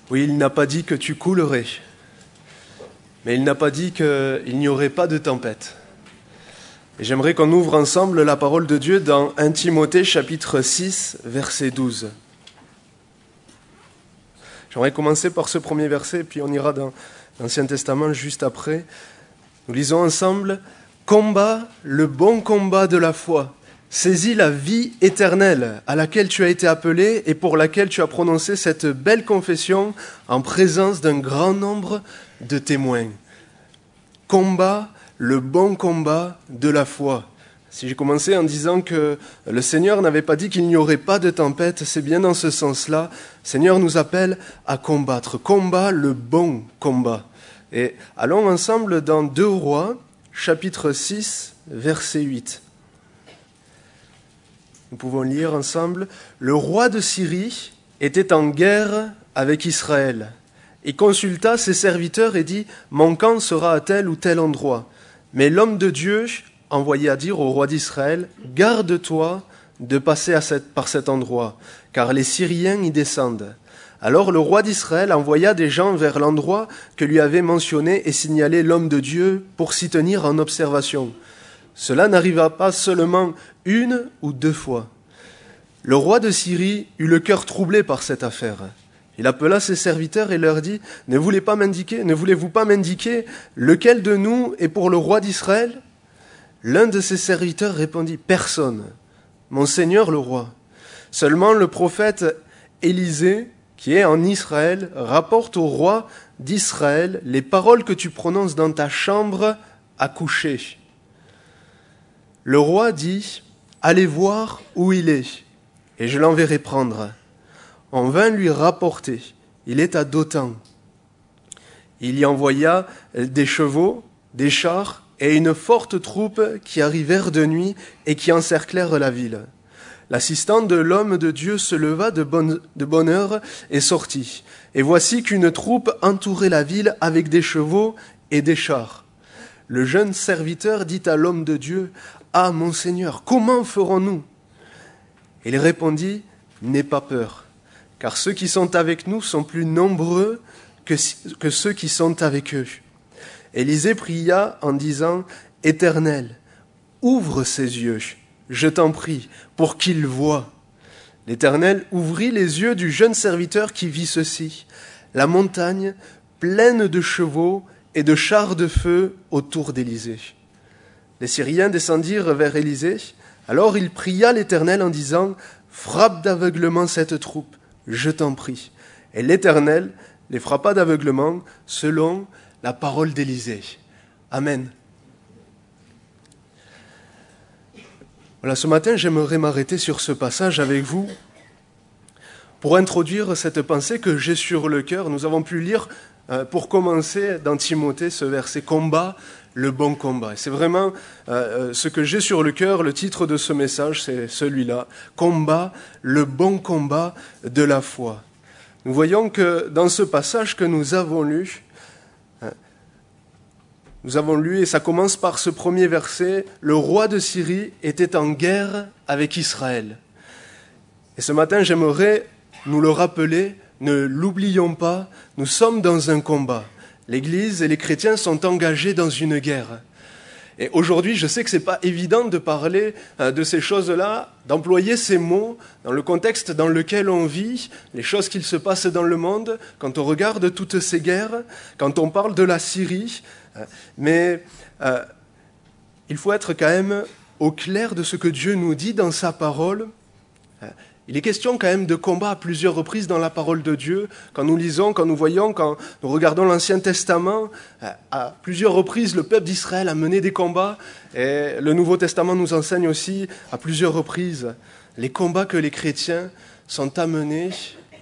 Oui, il n'a pas dit que tu coulerais, mais il n'a pas dit qu'il n'y aurait pas de tempête. Et j'aimerais qu'on ouvre ensemble la parole de Dieu dans 1 Timothée chapitre 6, verset 12. J'aimerais commencer par ce premier verset, puis on ira dans l'Ancien Testament juste après. Nous lisons ensemble « Combat le bon combat de la foi, saisis la vie éternelle à laquelle tu as été appelé et pour laquelle tu as prononcé cette belle confession en présence d'un grand nombre de témoins. Combat le bon combat de la foi. » Si j'ai commencé en disant que le Seigneur n'avait pas dit qu'il n'y aurait pas de tempête, c'est bien dans ce sens-là. Le Seigneur nous appelle à combattre. Combat le bon combat. Et allons ensemble dans 2 Rois, chapitre 6, verset 8. Nous pouvons lire ensemble. « Le roi de Syrie était en guerre avec Israël. Il consulta ses serviteurs et dit « Mon camp sera à tel ou tel endroit. » Mais l'homme de Dieu envoyé à dire au roi d'Israël « Garde-toi de passer par cet endroit, car les Syriens y descendent. » Alors le roi d'Israël envoya des gens vers l'endroit que lui avait mentionné et signalé l'homme de Dieu pour s'y tenir en observation. Cela n'arriva pas seulement 1 ou 2 fois. Le roi de Syrie eut le cœur troublé par cette affaire. Il appela ses serviteurs et leur dit « Ne voulez-vous pas m'indiquer lequel de nous est pour le roi d'Israël ?» L'un de ses serviteurs répondit « Personne, mon seigneur le roi. Seulement le prophète Élisée, qui est en Israël, rapporte au roi d'Israël les paroles que tu prononces dans ta chambre à coucher. » Le roi dit « Allez voir où il est, et je l'enverrai prendre. » On vint lui rapporter. Il est à Dothan. Il y envoya des chevaux, des chars, et une forte troupe qui arrivèrent de nuit et qui encerclèrent la ville. L'assistant de l'homme de Dieu se leva de bonne heure et sortit. Et voici qu'une troupe entourait la ville avec des chevaux et des chars. Le jeune serviteur dit à l'homme de Dieu « Ah, mon Seigneur, comment ferons-nous » Il répondit « N'aie pas peur, car ceux qui sont avec nous sont plus nombreux que ceux qui sont avec eux. » Élisée pria en disant « Éternel, ouvre ses yeux, je t'en prie, pour qu'il voie. » L'Éternel ouvrit les yeux du jeune serviteur qui vit ceci, la montagne pleine de chevaux et de chars de feu autour d'Élisée. Les Syriens descendirent vers Élisée. Alors il pria l'Éternel en disant « Frappe d'aveuglement cette troupe, je t'en prie. » Et l'Éternel les frappa d'aveuglement selon la parole d'Élisée. Amen. Voilà, ce matin, j'aimerais m'arrêter sur ce passage avec vous pour introduire cette pensée que j'ai sur le cœur. Nous avons pu lire, pour commencer, dans Timothée, ce verset « Combat le bon combat ». C'est vraiment ce que j'ai sur le cœur. Le titre de ce message, c'est celui-là « Combat le bon combat de la foi ». Nous voyons que dans ce passage que nous avons lu, et ça commence par ce premier verset, « Le roi de Syrie était en guerre avec Israël ». Et ce matin, j'aimerais nous le rappeler, ne l'oublions pas, nous sommes dans un combat. L'Église et les chrétiens sont engagés dans une guerre. Et aujourd'hui, je sais que ce n'est pas évident de parler de ces choses-là, d'employer ces mots dans le contexte dans lequel on vit, les choses qui se passent dans le monde, quand on regarde toutes ces guerres, quand on parle de la Syrie. Mais il faut être quand même au clair de ce que Dieu nous dit dans sa parole. Il est question quand même de combat à plusieurs reprises dans la parole de Dieu. Quand nous lisons, quand nous voyons, quand nous regardons l'Ancien Testament, à plusieurs reprises, le peuple d'Israël a mené des combats. Et le Nouveau Testament nous enseigne aussi à plusieurs reprises les combats que les chrétiens sont amenés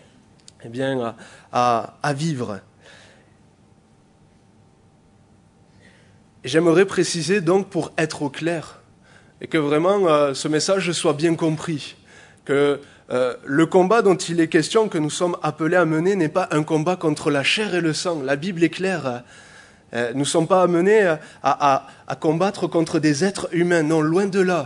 à vivre. Et j'aimerais préciser donc pour être au clair et que vraiment ce message soit bien compris, que le combat dont il est question, que nous sommes appelés à mener, n'est pas un combat contre la chair et le sang. La Bible est claire. Nous ne sommes pas amenés à combattre contre des êtres humains. Non, loin de là.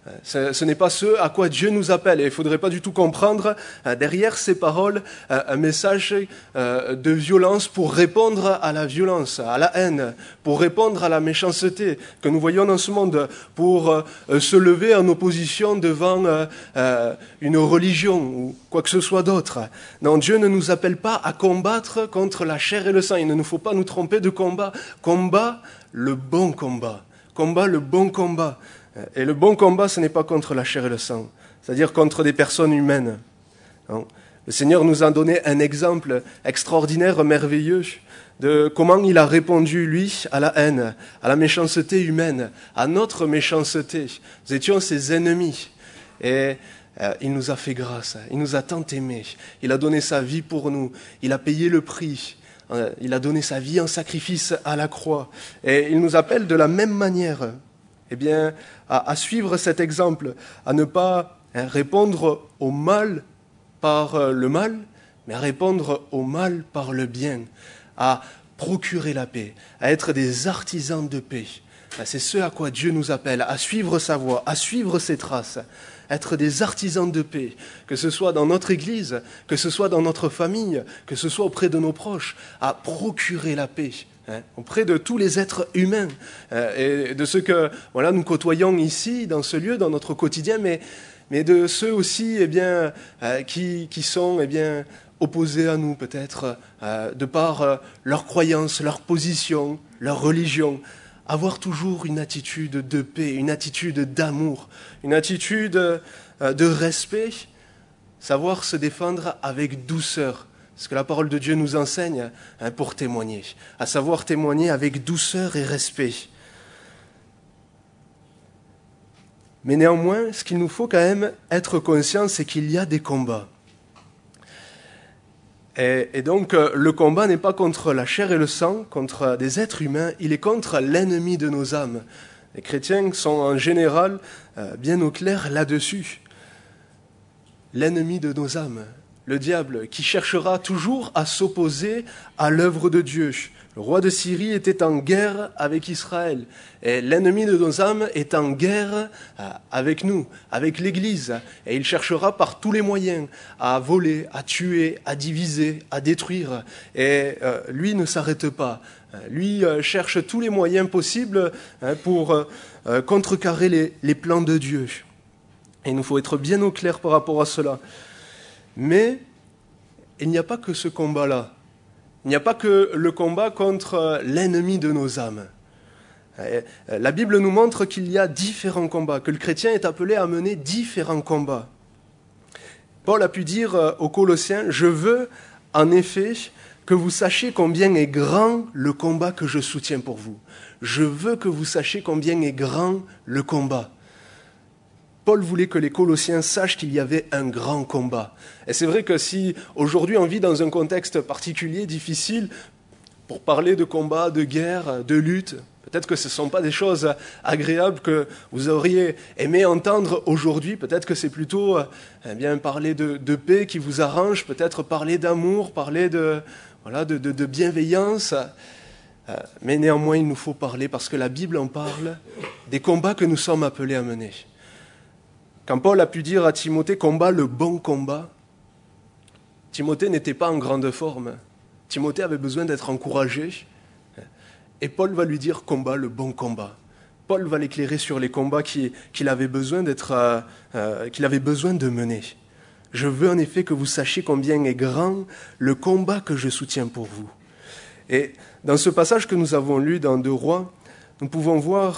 Ce n'est pas ce à quoi Dieu nous appelle. Et il ne faudrait pas du tout comprendre derrière ces paroles un message de violence pour répondre à la violence, à la haine, pour répondre à la méchanceté que nous voyons dans ce monde, pour se lever en opposition devant une religion ou quoi que ce soit d'autre. Non, Dieu ne nous appelle pas à combattre contre la chair et le sang. Il ne nous faut pas nous tromper de combat. Combat le bon combat. Combat le bon combat. Et le bon combat, ce n'est pas contre la chair et le sang, c'est-à-dire contre des personnes humaines. Non. Le Seigneur nous a donné un exemple extraordinaire, merveilleux, de comment il a répondu, lui, à la haine, à la méchanceté humaine, à notre méchanceté. Nous étions ses ennemis. Et il nous a fait grâce, il nous a tant aimés. Il a donné sa vie pour nous, il a payé le prix. Il a donné sa vie en sacrifice à la croix. Et il nous appelle de la même manière, eh bien, à suivre cet exemple, à ne pas répondre au mal par le mal, mais à répondre au mal par le bien, à procurer la paix, à être des artisans de paix. C'est ce à quoi Dieu nous appelle, à suivre sa voie, à suivre ses traces, être des artisans de paix, que ce soit dans notre Église, que ce soit dans notre famille, que ce soit auprès de nos proches, à procurer la paix. Auprès de tous les êtres humains et de ceux que nous côtoyons ici, dans ce lieu, dans notre quotidien, mais de ceux aussi qui sont opposés à nous peut-être de par leur croyance, leur position, leur religion. Avoir toujours une attitude de paix, une attitude d'amour, une attitude de respect, savoir se défendre avec douceur. Ce que la parole de Dieu nous enseigne pour témoigner, à savoir témoigner avec douceur et respect. Mais néanmoins, ce qu'il nous faut quand même être conscient, c'est qu'il y a des combats. Et donc, le combat n'est pas contre la chair et le sang, contre des êtres humains, il est contre l'ennemi de nos âmes. Les chrétiens sont en général bien au clair là-dessus. L'ennemi de nos âmes. Le diable, qui cherchera toujours à s'opposer à l'œuvre de Dieu. Le roi de Syrie était en guerre avec Israël. Et l'ennemi de nos âmes est en guerre avec nous, avec l'Église. Et il cherchera par tous les moyens à voler, à tuer, à diviser, à détruire. Et lui ne s'arrête pas. Lui cherche tous les moyens possibles pour contrecarrer les plans de Dieu. Et il nous faut être bien au clair par rapport à cela. Mais il n'y a pas que ce combat-là. Il n'y a pas que le combat contre l'ennemi de nos âmes. La Bible nous montre qu'il y a différents combats, que le chrétien est appelé à mener différents combats. Paul a pu dire aux Colossiens, « Je veux en effet que vous sachiez combien est grand le combat que je soutiens pour vous. Je veux que vous sachiez combien est grand le combat. » Paul voulait que les Colossiens sachent qu'il y avait un grand combat. Et c'est vrai que si aujourd'hui on vit dans un contexte particulier, difficile, pour parler de combat, de guerre, de lutte, peut-être que ce ne sont pas des choses agréables que vous auriez aimé entendre aujourd'hui, peut-être que c'est plutôt parler de paix qui vous arrange, peut-être parler d'amour, parler de bienveillance. Mais néanmoins, il nous faut parler, parce que la Bible en parle, des combats que nous sommes appelés à mener. Quand Paul a pu dire à Timothée « combat le bon combat », Timothée n'était pas en grande forme. Timothée avait besoin d'être encouragé. Et Paul va lui dire « combat le bon combat ». Paul va l'éclairer sur les combats qu'il avait besoin de mener. « Je veux en effet que vous sachiez combien est grand le combat que je soutiens pour vous. » Et dans ce passage que nous avons lu dans 2 Rois, nous pouvons voir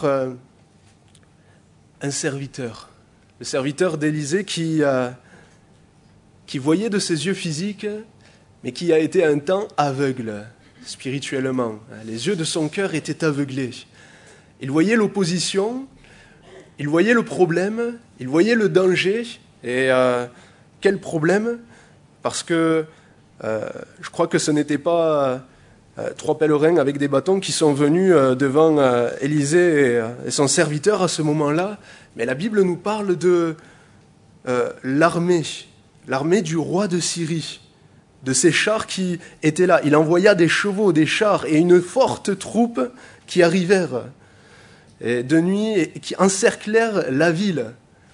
un serviteur. Le serviteur d'Élisée qui voyait de ses yeux physiques, mais qui a été un temps aveugle spirituellement. Les yeux de son cœur étaient aveuglés. Il voyait l'opposition, il voyait le problème, il voyait le danger. Et quel problème ? Parce que je crois que ce n'était pas 3 pèlerins avec des bâtons qui sont venus devant Élisée et son serviteur à ce moment-là. Mais la Bible nous parle de l'armée du roi de Syrie, de ces chars qui étaient là. Il envoya des chevaux, des chars et une forte troupe qui arrivèrent de nuit et qui encerclèrent la ville.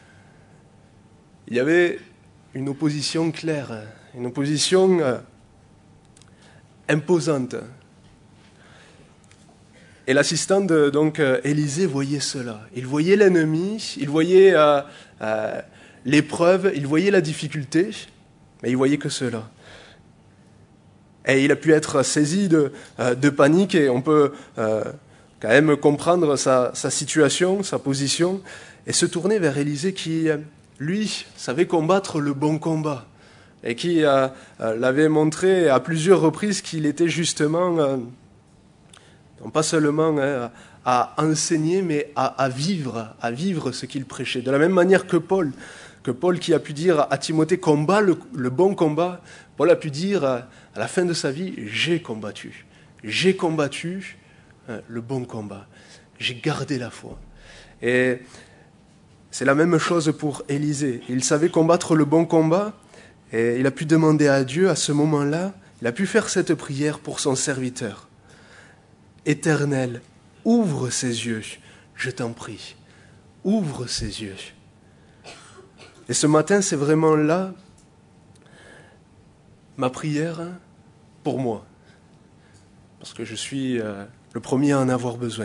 il y avait une opposition claire, une opposition imposante. Et l'assistant de Élisée voyait cela. Il voyait l'ennemi, il voyait l'épreuve, il voyait la difficulté, mais il voyait que cela. Et il a pu être saisi de panique, et on peut quand même comprendre sa situation, sa position, et se tourner vers Élisée qui, lui, savait combattre le bon combat, et qui l'avait montré à plusieurs reprises qu'il était justement, non pas seulement à enseigner, mais à vivre ce qu'il prêchait. De la même manière que Paul qui a pu dire à Timothée, combat le bon combat, Paul a pu dire à la fin de sa vie, j'ai combattu le bon combat, j'ai gardé la foi. Et c'est la même chose pour Élisée. Il savait combattre le bon combat, et il a pu demander à Dieu à ce moment-là, il a pu faire cette prière pour son serviteur. Éternel, ouvre ses yeux, je t'en prie, ouvre ses yeux. Et ce matin, c'est vraiment là ma prière pour moi, parce que je suis le premier à en avoir besoin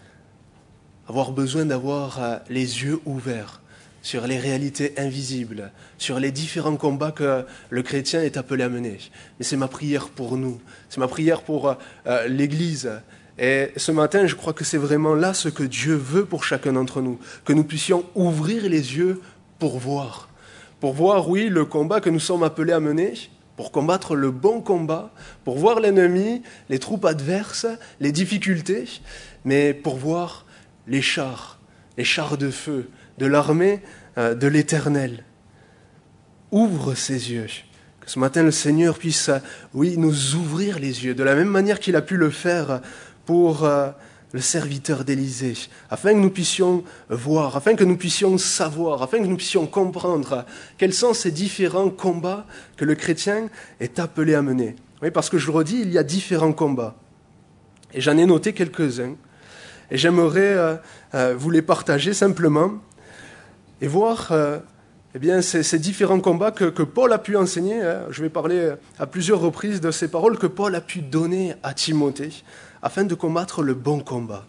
d'avoir les yeux ouverts sur les réalités invisibles, sur les différents combats que le chrétien est appelé à mener. Mais c'est ma prière pour nous, c'est ma prière pour l'Église. Et ce matin, je crois que c'est vraiment là ce que Dieu veut pour chacun d'entre nous, que nous puissions ouvrir les yeux pour voir, oui, le combat que nous sommes appelés à mener, pour combattre le bon combat, pour voir l'ennemi, les troupes adverses, les difficultés, mais pour voir les chars de feu de l'armée de l'Éternel. Ouvre ses yeux. Que ce matin, le Seigneur puisse, oui, nous ouvrir les yeux, de la même manière qu'il a pu le faire pour le serviteur d'Élisée, afin que nous puissions voir, afin que nous puissions savoir, afin que nous puissions comprendre quels sont ces différents combats que le chrétien est appelé à mener. Oui, parce que je le redis, il y a différents combats. Et j'en ai noté quelques-uns. Et j'aimerais vous les partager simplement et voir eh bien, ces différents combats que Paul a pu enseigner. Je vais parler à plusieurs reprises de ces paroles que Paul a pu donner à Timothée afin de combattre le bon combat.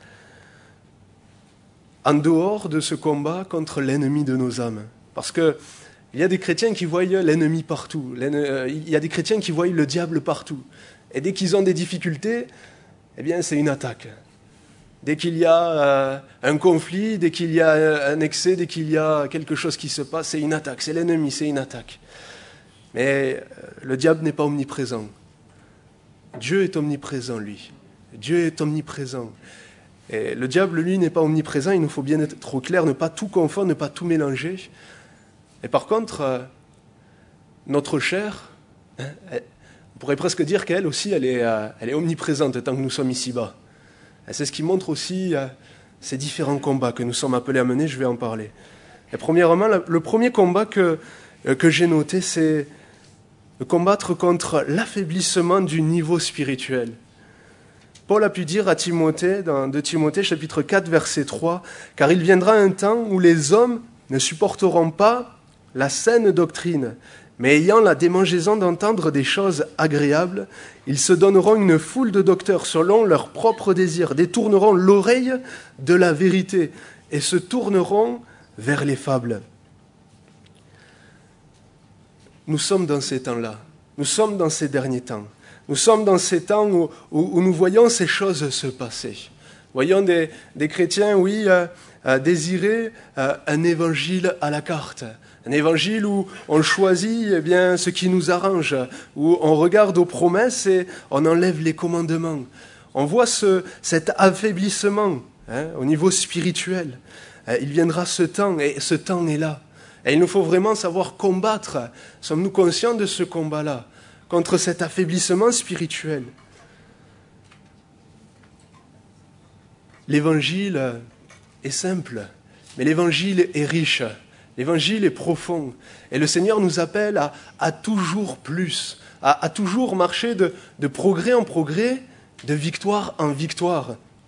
En dehors de ce combat contre l'ennemi de nos âmes. Parce qu'il y a des chrétiens qui voient l'ennemi partout. Il y a des chrétiens qui voient le diable partout. Et dès qu'ils ont des difficultés, eh bien, c'est une attaque. Dès qu'il y a un conflit, dès qu'il y a un excès, dès qu'il y a quelque chose qui se passe, c'est une attaque, c'est l'ennemi, c'est une attaque. Mais le diable n'est pas omniprésent. Dieu est omniprésent, lui. Dieu est omniprésent. Et le diable, lui, n'est pas omniprésent, il nous faut bien être trop clair, ne pas tout confondre, ne pas tout mélanger. Et par contre, notre chair, on pourrait presque dire qu'elle aussi, elle est omniprésente tant que nous sommes ici-bas. Et c'est ce qui montre aussi ces différents combats que nous sommes appelés à mener, je vais en parler. Et premièrement, le premier combat que j'ai noté, c'est de combattre contre l'affaiblissement du niveau spirituel. Paul a pu dire à Timothée, dans 2 Timothée, chapitre 4, verset 3, « Car il viendra un temps où les hommes ne supporteront pas la saine doctrine, mais ayant la démangeaison d'entendre des choses agréables, ils se donneront une foule de docteurs selon leurs propres désirs, détourneront l'oreille de la vérité et se tourneront vers les fables. » Nous sommes dans ces temps-là, nous sommes dans ces derniers temps. Nous sommes dans ces temps où nous voyons ces choses se passer. Voyons des chrétiens, oui, désirer un évangile à la carte. Un évangile où on choisit eh bien, ce qui nous arrange, où on regarde aux promesses et on enlève les commandements. On voit cet affaiblissement au niveau spirituel. Il viendra ce temps, et ce temps est là. Et il nous faut vraiment savoir combattre. Sommes-nous conscients de ce combat-là, contre cet affaiblissement spirituel? L'évangile est simple, mais l'évangile est riche. L'évangile est profond. Et le Seigneur nous appelle à toujours plus, à toujours marcher de progrès en progrès, de victoire en victoire.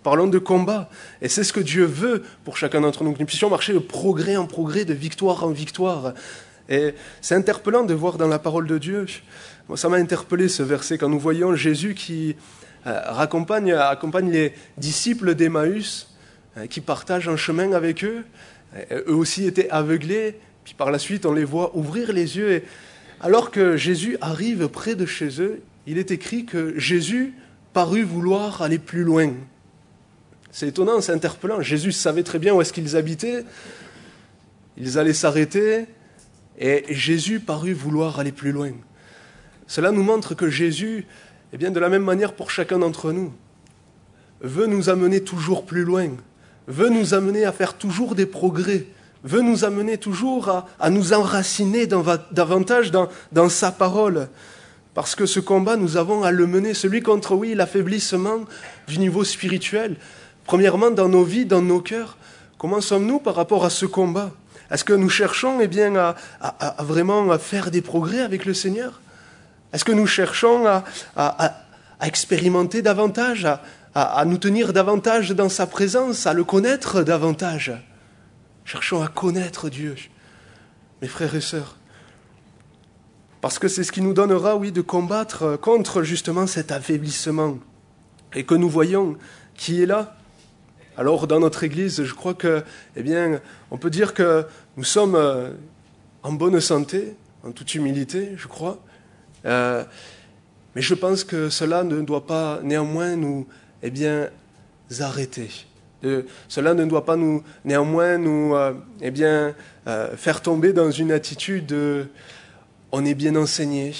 Parlons de combat. Et c'est ce que Dieu veut pour chacun d'entre nous, que nous puissions marcher de progrès en progrès, de victoire en victoire. Et c'est interpellant de voir dans la parole de Dieu. Moi, ça m'a interpellé ce verset quand nous voyons Jésus qui accompagne les disciples d'Emmaüs, qui partagent un chemin avec eux. Eux aussi étaient aveuglés. Puis par la suite, on les voit ouvrir les yeux. Et alors que Jésus arrive près de chez eux, il est écrit que Jésus parut vouloir aller plus loin. C'est étonnant, c'est interpellant. Jésus savait très bien où est-ce qu'ils habitaient. Ils allaient s'arrêter. Et Jésus parut vouloir aller plus loin. Cela nous montre que Jésus, eh bien, de la même manière pour chacun d'entre nous, veut nous amener toujours plus loin, veut nous amener à faire toujours des progrès, veut nous amener toujours à nous enraciner davantage dans sa parole. Parce que ce combat, nous avons à le mener, celui contre, oui, l'affaiblissement du niveau spirituel. Premièrement, dans nos vies, dans nos cœurs, comment sommes-nous par rapport à ce combat ? Est-ce que nous cherchons à vraiment faire des progrès avec le Seigneur ? Est-ce que nous cherchons à expérimenter davantage, à nous tenir davantage dans sa présence, à le connaître davantage ? Cherchons à connaître Dieu, mes frères et sœurs. Parce que c'est ce qui nous donnera, oui, de combattre contre justement cet affaiblissement. Et que nous voyons qui est là. Alors, dans notre Église, je crois que, eh bien, on peut dire que nous sommes en bonne santé, en toute humilité, je crois. Mais je pense que cela ne doit pas néanmoins nous, eh bien, arrêter. Cela ne doit pas néanmoins nous, faire tomber dans une attitude de on est bien enseigné,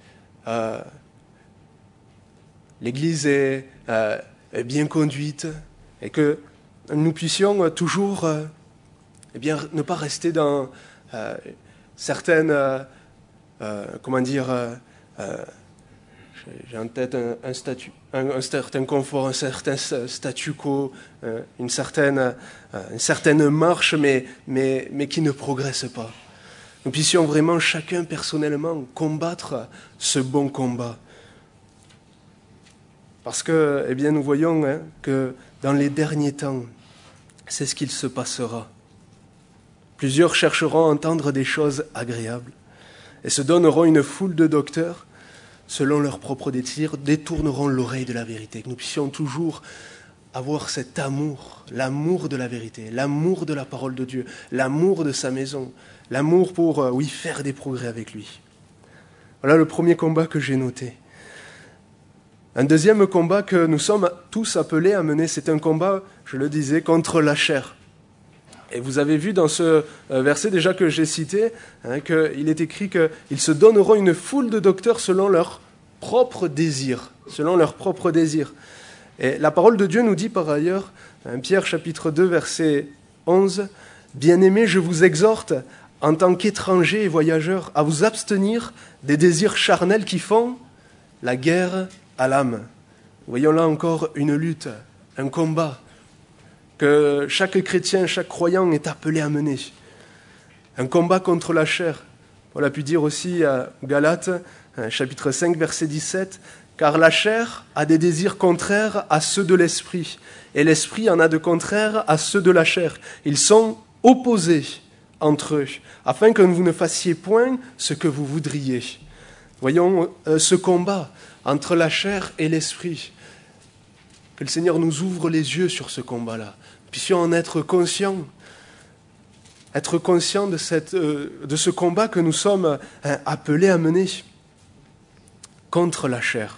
l'Église est bien conduite, et que nous puissions toujours ne pas rester dans certaines, j'ai en tête un certain confort, un certain statu quo, une certaine marche, mais qui ne progresse pas. Nous puissions vraiment chacun personnellement combattre ce bon combat. Parce que, eh bien, nous voyons que dans les derniers temps, c'est ce qu'il se passera. Plusieurs chercheront à entendre des choses agréables et se donneront une foule de docteurs selon leur propre désir, détourneront l'oreille de la vérité. Que nous puissions toujours avoir cet amour, l'amour de la vérité, l'amour de la parole de Dieu, l'amour de sa maison, l'amour pour, faire des progrès avec lui. Voilà le premier combat que j'ai noté. Un deuxième combat que nous sommes tous appelés à mener, c'est un combat, je le disais, contre la chair. Et vous avez vu dans ce verset déjà que j'ai cité, qu'il est écrit qu'ils se donneront une foule de docteurs selon leur propre désir. Selon leur propre désir. Et la parole de Dieu nous dit par ailleurs, Pierre chapitre 2, verset 11, « Bien-aimés, je vous exhorte, en tant qu'étrangers et voyageurs, à vous abstenir des désirs charnels qui font la guerre à l'âme. » Voyons là encore une lutte, un combat que chaque chrétien, chaque croyant est appelé à mener. Un combat contre la chair. On l'a pu dire aussi à Galates, chapitre 5, verset 17, « Car la chair a des désirs contraires à ceux de l'esprit, et l'esprit en a de contraires à ceux de la chair. Ils sont opposés entre eux, afin que vous ne fassiez point ce que vous voudriez. » Voyons ce combat entre la chair et l'esprit. Que le Seigneur nous ouvre les yeux sur ce combat-là. Puissions en être conscients de ce combat que nous sommes appelés à mener contre la chair.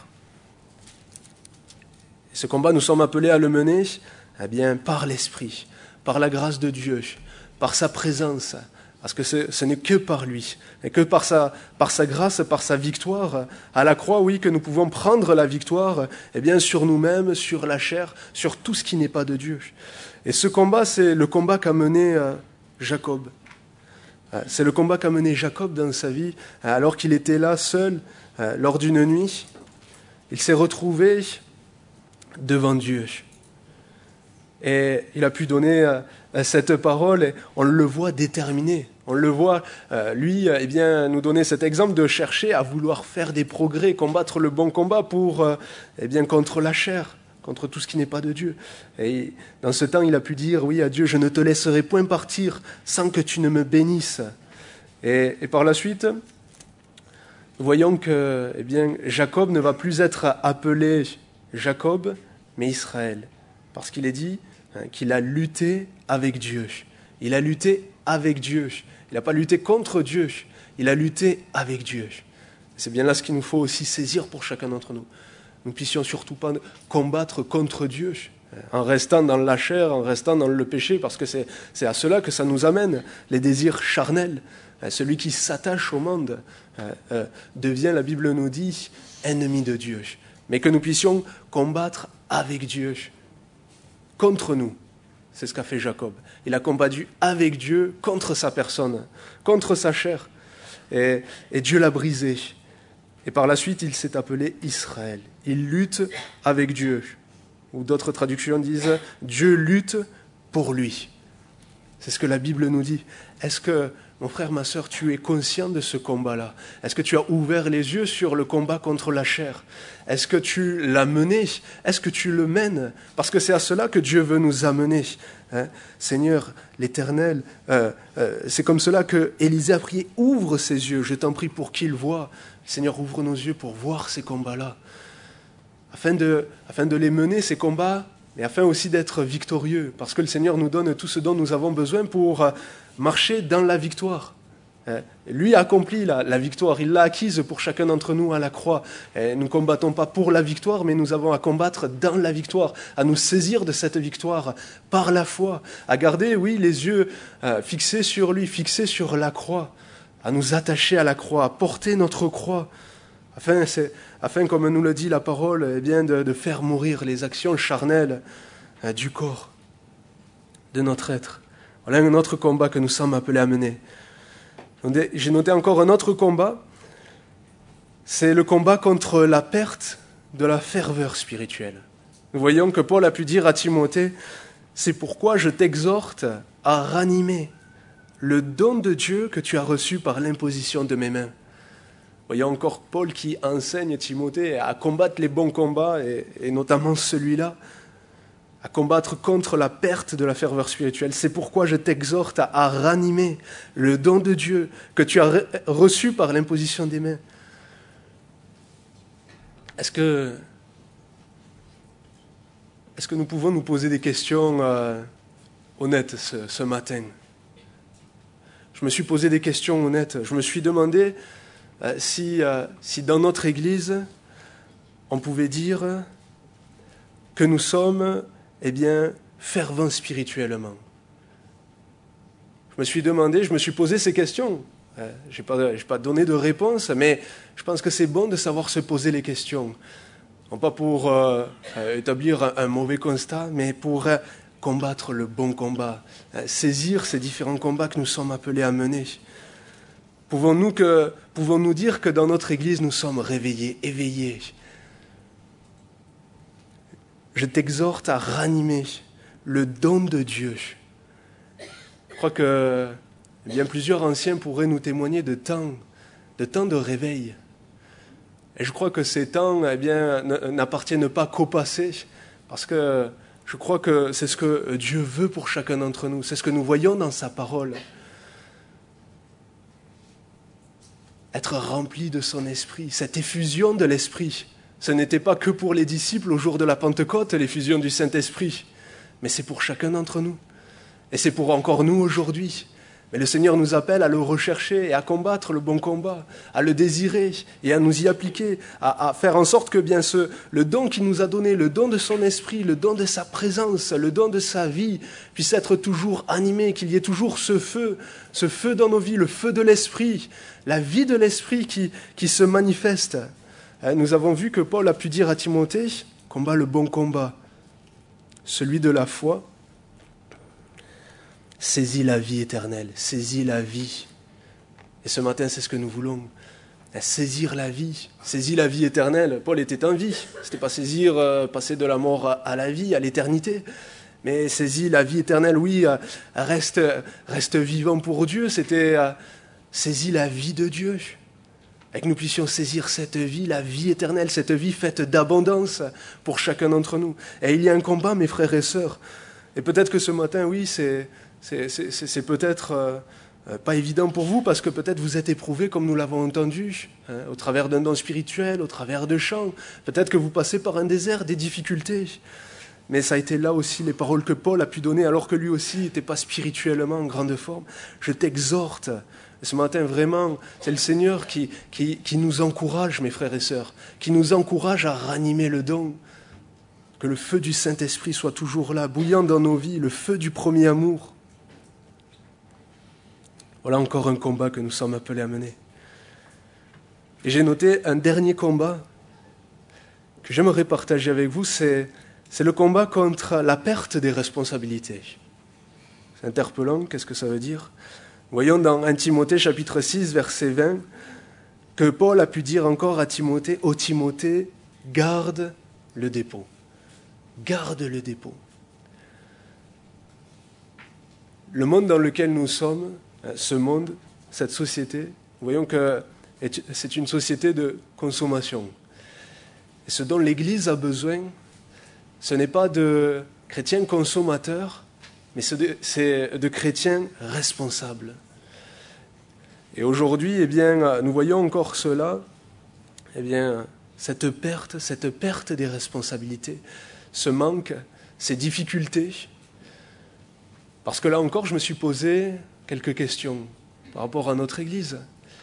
Et ce combat, nous sommes appelés à le mener par l'Esprit, par la grâce de Dieu, par sa présence, parce que ce n'est que par lui, et que par sa grâce, par sa victoire, à la croix, oui, que nous pouvons prendre la victoire sur nous-mêmes, sur la chair, sur tout ce qui n'est pas de Dieu. Et ce combat, c'est le combat qu'a mené Jacob. C'est le combat qu'a mené Jacob dans sa vie, alors qu'il était là seul, lors d'une nuit. Il s'est retrouvé devant Dieu. Et il a pu donner cette parole, et on le voit déterminé. On le voit, lui, nous donner cet exemple de chercher à vouloir faire des progrès, combattre le bon combat pour, contre la chair, contre tout ce qui n'est pas de Dieu. Et dans ce temps, il a pu dire, oui, à Dieu, je ne te laisserai point partir sans que tu ne me bénisses. Et par la suite, nous voyons que Jacob ne va plus être appelé Jacob, mais Israël, parce qu'il est dit qu'il a lutté avec Dieu. Il a lutté avec Dieu. Il n'a pas lutté contre Dieu, il a lutté avec Dieu. C'est bien là ce qu'il nous faut aussi saisir pour chacun d'entre nous. Nous ne puissions surtout pas combattre contre Dieu, en restant dans la chair, en restant dans le péché, parce que c'est à cela que ça nous amène, les désirs charnels. Celui qui s'attache au monde devient, la Bible nous dit, ennemi de Dieu. Mais que nous puissions combattre avec Dieu, contre nous. C'est ce qu'a fait Jacob. Il a combattu avec Dieu contre sa personne, contre sa chair. Et Dieu l'a brisé. Et par la suite, il s'est appelé Israël. Il lutte avec Dieu. Ou d'autres traductions disent « Dieu lutte pour lui ». C'est ce que la Bible nous dit. Est-ce que, mon frère, ma sœur, tu es conscient de ce combat-là? Est-ce que tu as ouvert les yeux sur le combat contre la chair? Est-ce que tu l'as mené? Est-ce que tu le mènes? Parce que c'est à cela que Dieu veut nous amener. Seigneur, l'Éternel, c'est comme cela que Élisée a prié, ouvre ses yeux, je t'en prie pour qu'il voie. Seigneur, ouvre nos yeux pour voir ces combats-là, afin de les mener, ces combats, et afin aussi d'être victorieux, parce que le Seigneur nous donne tout ce dont nous avons besoin pour marcher dans la victoire. Lui a accompli la victoire, il l'a acquise pour chacun d'entre nous à la croix. Nous ne combattons pas pour la victoire, mais nous avons à combattre dans la victoire, à nous saisir de cette victoire par la foi, à garder, oui, les yeux fixés sur lui, fixés sur la croix, à nous attacher à la croix, à porter notre croix, afin, comme nous le dit la parole, de faire mourir les actions charnelles du corps, de notre être. Voilà un autre combat que nous sommes appelés à mener. J'ai noté encore un autre combat, c'est le combat contre la perte de la ferveur spirituelle. Nous voyons que Paul a pu dire à Timothée, c'est pourquoi je t'exhorte à ranimer le don de Dieu que tu as reçu par l'imposition de mes mains. Voyons encore Paul qui enseigne Timothée à combattre les bons combats, et notamment celui-là, à combattre contre la perte de la ferveur spirituelle. C'est pourquoi je t'exhorte à ranimer le don de Dieu que tu as reçu par l'imposition des mains. Est-ce que nous pouvons nous poser des questions honnêtes ce matin? Je me suis posé des questions honnêtes. Je me suis demandé si dans notre Église, on pouvait dire que nous sommes fervents spirituellement. Je me suis posé ces questions. Je n'ai pas donné de réponse, mais je pense que c'est bon de savoir se poser les questions. Non pas pour établir un mauvais constat, mais pour combattre le bon combat, saisir ces différents combats que nous sommes appelés à mener. Pouvons-nous dire que dans notre Église, nous sommes réveillés, éveillés? Je t'exhorte à ranimer le don de Dieu. Je crois que plusieurs anciens pourraient nous témoigner de temps de réveil. Et je crois que ces temps n'appartiennent pas qu'au passé, parce que je crois que c'est ce que Dieu veut pour chacun d'entre nous, c'est ce que nous voyons dans sa parole. Être rempli de son esprit, cette effusion de l'esprit. Ce n'était pas que pour les disciples au jour de la Pentecôte, l'effusion du Saint-Esprit, mais c'est pour chacun d'entre nous. Et c'est pour encore nous aujourd'hui. Mais le Seigneur nous appelle à le rechercher et à combattre le bon combat, à le désirer et à nous y appliquer, à faire en sorte que le don qu'il nous a donné, le don de son esprit, le don de sa présence, le don de sa vie, puisse être toujours animé, qu'il y ait toujours ce feu dans nos vies, le feu de l'esprit, la vie de l'esprit qui se manifeste. Nous avons vu que Paul a pu dire à Timothée, combat le bon combat, celui de la foi, saisis la vie éternelle, saisis la vie. Et ce matin, c'est ce que nous voulons, saisir la vie éternelle. Paul était en vie, c'était pas saisir, passer de la mort à la vie, à l'éternité, mais saisis la vie éternelle, oui, reste vivant pour Dieu, c'était saisis la vie de Dieu. et que nous puissions saisir cette vie, la vie éternelle, cette vie faite d'abondance pour chacun d'entre nous. Et il y a un combat, mes frères et sœurs. Et peut-être que ce matin, oui, c'est peut-être pas évident pour vous, parce que peut-être vous êtes éprouvés comme nous l'avons entendu, au travers d'un don spirituel, au travers de chants. Peut-être que vous passez par un désert, des difficultés. Mais ça a été là aussi les paroles que Paul a pu donner, alors que lui aussi n'était pas spirituellement en grande forme. Je t'exhorte. Ce matin, vraiment, c'est le Seigneur qui nous encourage, mes frères et sœurs, qui nous encourage à ranimer le don. Que le feu du Saint-Esprit soit toujours là, bouillant dans nos vies, le feu du premier amour. Voilà encore un combat que nous sommes appelés à mener. Et j'ai noté un dernier combat que j'aimerais partager avec vous, c'est le combat contre la perte des responsabilités. C'est interpellant, qu'est-ce que ça veut dire ? Voyons dans 1 Timothée chapitre 6, verset 20, que Paul a pu dire encore à Timothée, « Ô Timothée, garde le dépôt. » Garde le dépôt. Le monde dans lequel nous sommes, ce monde, cette société, voyons que c'est une société de consommation. Et ce dont l'Église a besoin, ce n'est pas de chrétiens consommateurs, mais c'est de chrétiens responsables. Et aujourd'hui, eh bien, nous voyons encore cela, eh bien, cette perte des responsabilités, ce manque, ces difficultés. Parce que là encore, je me suis posé quelques questions par rapport à notre Église.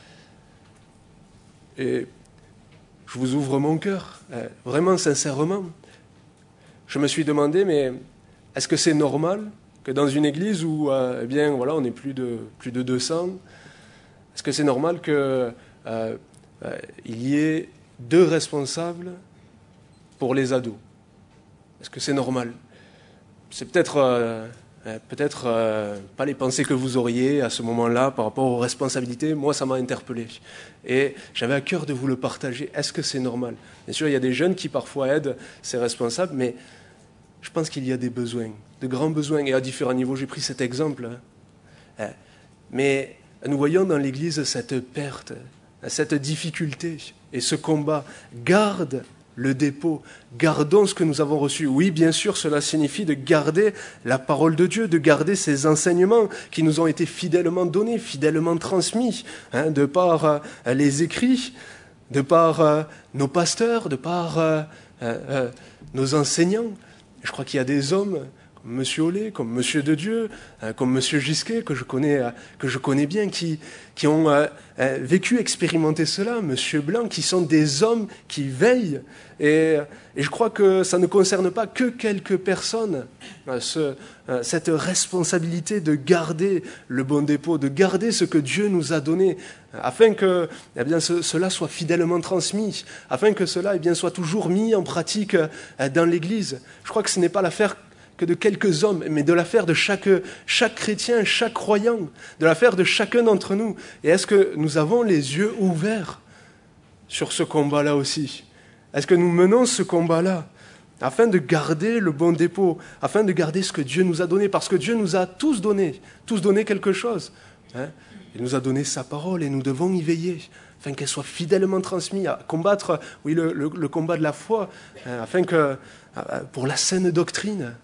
Et je vous ouvre mon cœur, vraiment sincèrement. Je me suis demandé, mais est-ce que c'est normal que dans une Église où, eh bien, voilà, on est plus de 200, est-ce que c'est normal qu'il y ait 2 responsables pour les ados ? Est-ce que c'est normal ? C'est peut-être pas les pensées que vous auriez à ce moment-là par rapport aux responsabilités. Moi, ça m'a interpellé. Et j'avais à cœur de vous le partager. Est-ce que c'est normal ? Bien sûr, il y a des jeunes qui parfois aident ces responsables, mais je pense qu'il y a des besoins, de grands besoins, et à différents niveaux. J'ai pris cet exemple. Mais nous voyons dans l'Église cette perte, cette difficulté et ce combat. Garde le dépôt, gardons ce que nous avons reçu. Oui, bien sûr, cela signifie de garder la parole de Dieu, de garder ces enseignements qui nous ont été fidèlement donnés, fidèlement transmis, de par les écrits, de par nos pasteurs, de par nos enseignants. Je crois qu'il y a des hommes comme M. Ollet, comme M. de Dieu, comme M. Gisquet, que je connais bien, qui ont vécu, expérimenté cela, M. Blanc, qui sont des hommes qui veillent. Et je crois que ça ne concerne pas que quelques personnes, cette responsabilité de garder le bon dépôt, de garder ce que Dieu nous a donné, afin que cela soit fidèlement transmis, afin que cela soit toujours mis en pratique dans l'Église. Je crois que ce n'est pas l'affaire que de quelques hommes, mais de l'affaire de chaque chrétien, chaque croyant, de l'affaire de chacun d'entre nous. Et est-ce que nous avons les yeux ouverts sur ce combat-là aussi ? Est-ce que nous menons ce combat-là afin de garder le bon dépôt, afin de garder ce que Dieu nous a donné ? Parce que Dieu nous a tous donné quelque chose. Il nous a donné sa parole et nous devons y veiller, afin qu'elle soit fidèlement transmise, à combattre le combat de la foi, afin que, pour la saine doctrine.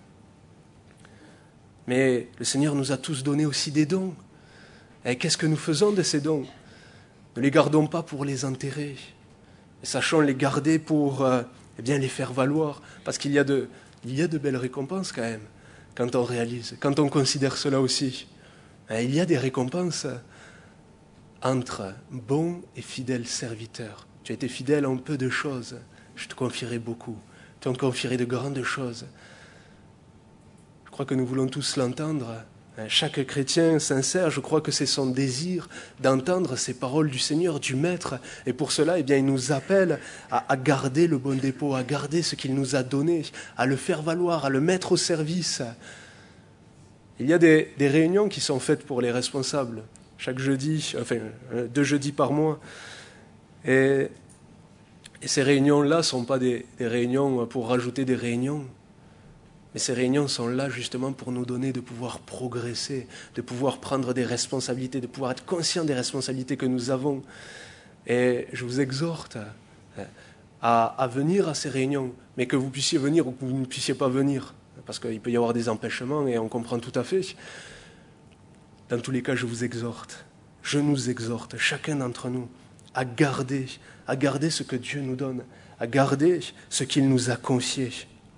Mais le Seigneur nous a tous donné aussi des dons. Et qu'est-ce que nous faisons de ces dons ? Ne les gardons pas pour les enterrer. Et sachons les garder pour les faire valoir. Parce qu'il y a de belles récompenses quand même, quand on réalise, quand on considère cela aussi. Il y a des récompenses entre bons et fidèles serviteurs. Tu as été fidèle en peu de choses, je te confierai beaucoup. Tu en confierai de grandes choses. Je crois que nous voulons tous l'entendre. Chaque chrétien sincère, je crois que c'est son désir d'entendre ces paroles du Seigneur, du Maître. Et pour cela, il nous appelle à garder le bon dépôt, à garder ce qu'il nous a donné, à le faire valoir, à le mettre au service. Il y a des réunions qui sont faites pour les responsables, chaque jeudi, 2 jeudis par mois. Et ces réunions-là ne sont pas des réunions pour rajouter des réunions. Mais ces réunions sont là justement pour nous donner de pouvoir progresser, de pouvoir prendre des responsabilités, de pouvoir être conscient des responsabilités que nous avons. Et je vous exhorte à venir à ces réunions, mais que vous puissiez venir ou que vous ne puissiez pas venir, parce qu'il peut y avoir des empêchements et on comprend tout à fait. Dans tous les cas, je nous exhorte, chacun d'entre nous, à garder ce que Dieu nous donne, à garder ce qu'il nous a confié.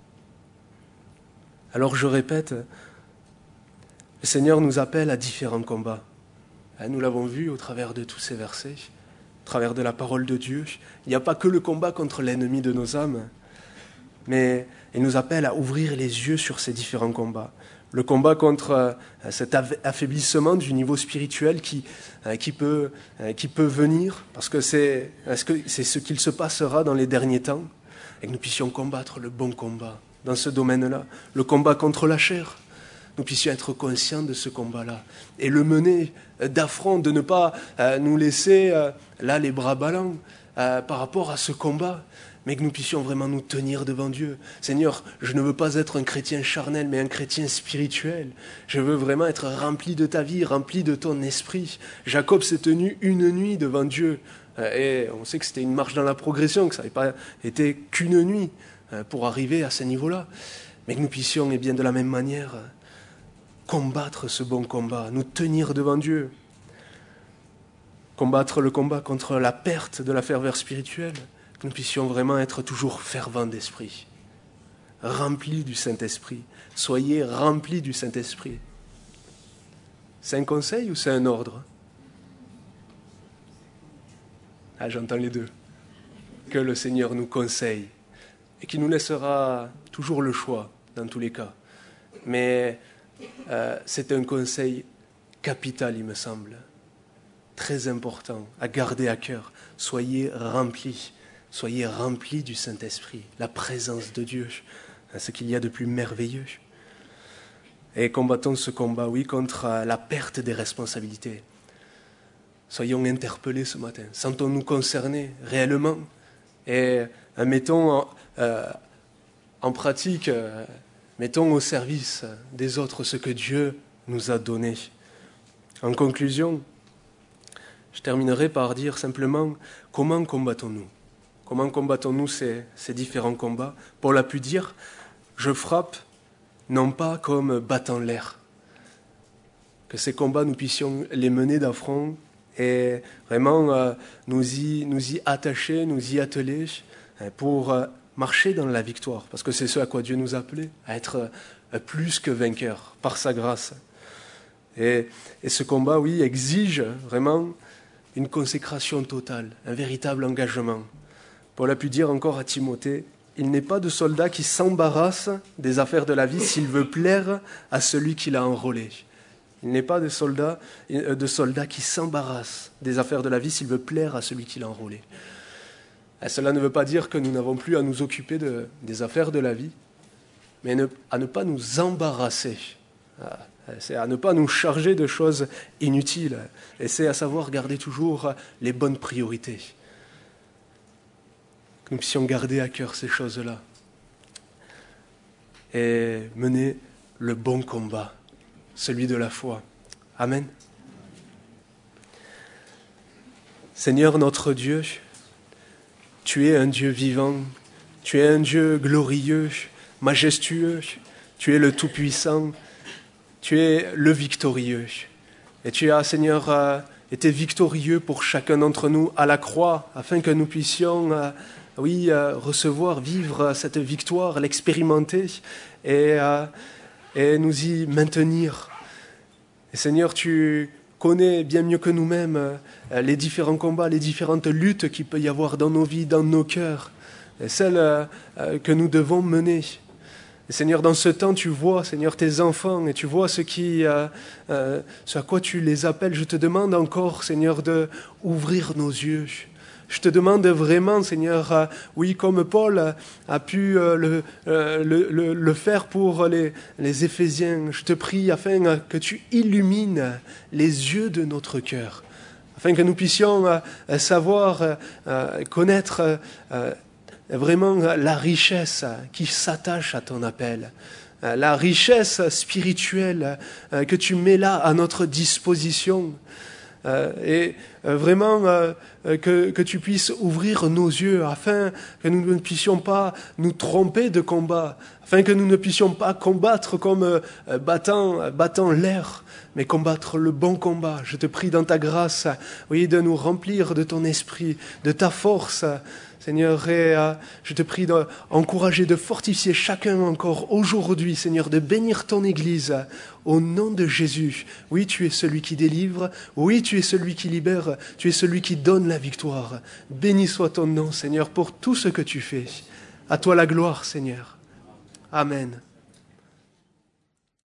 Alors je répète, le Seigneur nous appelle à différents combats. Nous l'avons vu au travers de tous ces versets, au travers de la parole de Dieu. Il n'y a pas que le combat contre l'ennemi de nos âmes, mais il nous appelle à ouvrir les yeux sur ces différents combats. Le combat contre cet affaiblissement du niveau spirituel qui peut venir, parce que c'est ce qu'il se passera dans les derniers temps, et que nous puissions combattre le bon combat dans ce domaine-là, le combat contre la chair. Nous puissions être conscients de ce combat-là et le mener d'affront, de ne pas nous laisser là les bras ballants par rapport à ce combat, mais que nous puissions vraiment nous tenir devant Dieu. Seigneur, je ne veux pas être un chrétien charnel, mais un chrétien spirituel. Je veux vraiment être rempli de ta vie, rempli de ton esprit. Jacob s'est tenu une nuit devant Dieu. Et on sait que c'était une marche dans la progression, que ça n'avait pas été qu'une nuit pour arriver à ce niveau-là. Mais que nous puissions, et bien de la même manière, combattre ce bon combat, nous tenir devant Dieu. Combattre le combat contre la perte de la ferveur spirituelle. Que nous puissions vraiment être toujours fervents d'esprit, remplis du Saint-Esprit. Soyez remplis du Saint-Esprit. C'est un conseil ou c'est un ordre? J'entends les deux. Que le Seigneur nous conseille et qu'il nous laissera toujours le choix dans tous les cas. Mais c'est un conseil capital, il me semble, très important à garder à cœur. Soyez remplis du Saint-Esprit, la présence de Dieu, ce qu'il y a de plus merveilleux. Et combattons ce combat, oui, contre la perte des responsabilités. Soyons interpellés ce matin, sentons-nous concernés réellement et mettons en pratique, mettons au service des autres ce que Dieu nous a donné. En conclusion, je terminerai par dire simplement comment combattons-nous ? Comment combattons-nous ces différents combats ? Paul a pu dire, je frappe non pas comme battant l'air. Que ces combats, nous puissions les mener d'affront et vraiment nous y attacher, nous y atteler pour marcher dans la victoire. Parce que c'est ce à quoi Dieu nous a appelés, à être plus que vainqueurs par sa grâce. Et ce combat, oui, exige vraiment une consécration totale, un véritable engagement. Paul a pu dire encore à Timothée, « Il n'est pas de soldat qui s'embarrasse des affaires de la vie s'il veut plaire à celui qui l'a enrôlé. » Il n'est pas de soldat qui s'embarrasse des affaires de la vie s'il veut plaire à celui qui l'a enrôlé. Et cela ne veut pas dire que nous n'avons plus à nous occuper des affaires de la vie, mais à ne pas nous embarrasser. C'est à ne pas nous charger de choses inutiles. Et c'est à savoir garder toujours les bonnes priorités. Que nous puissions garder à cœur ces choses-là. Et mener le bon combat, celui de la foi. Amen. Seigneur notre Dieu, tu es un Dieu vivant, tu es un Dieu glorieux, majestueux, tu es le Tout-Puissant, tu es le victorieux. Et tu as, Seigneur, été victorieux pour chacun d'entre nous à la croix, afin que nous puissions, recevoir, vivre cette victoire, l'expérimenter et nous y maintenir. Et Seigneur, tu connais bien mieux que nous-mêmes les différents combats, les différentes luttes qu'il peut y avoir dans nos vies, dans nos cœurs, et celles que nous devons mener. Et Seigneur, dans ce temps, tu vois, Seigneur, tes enfants, et tu vois ce à quoi tu les appelles. Je te demande encore, Seigneur, d'ouvrir nos yeux. Je te demande vraiment, Seigneur, comme Paul a pu le faire pour les Éphésiens, je te prie afin que tu illumines les yeux de notre cœur, afin que nous puissions savoir, connaître vraiment la richesse qui s'attache à ton appel, la richesse spirituelle que tu mets là à notre disposition. Vraiment que tu puisses ouvrir nos yeux afin que nous ne puissions pas nous tromper de combat, afin que nous ne puissions pas combattre comme battant l'air, mais combattre le bon combat. Je te prie dans ta grâce, oui, de nous remplir de ton esprit, de ta force, Seigneur, et je te prie d'encourager, de fortifier chacun encore aujourd'hui, Seigneur, de bénir ton Église au nom de Jésus. Oui, tu es celui qui délivre, oui, tu es celui qui libère, tu es celui qui donne la victoire. Béni soit ton nom, Seigneur, pour tout ce que tu fais. À toi la gloire, Seigneur. Amen.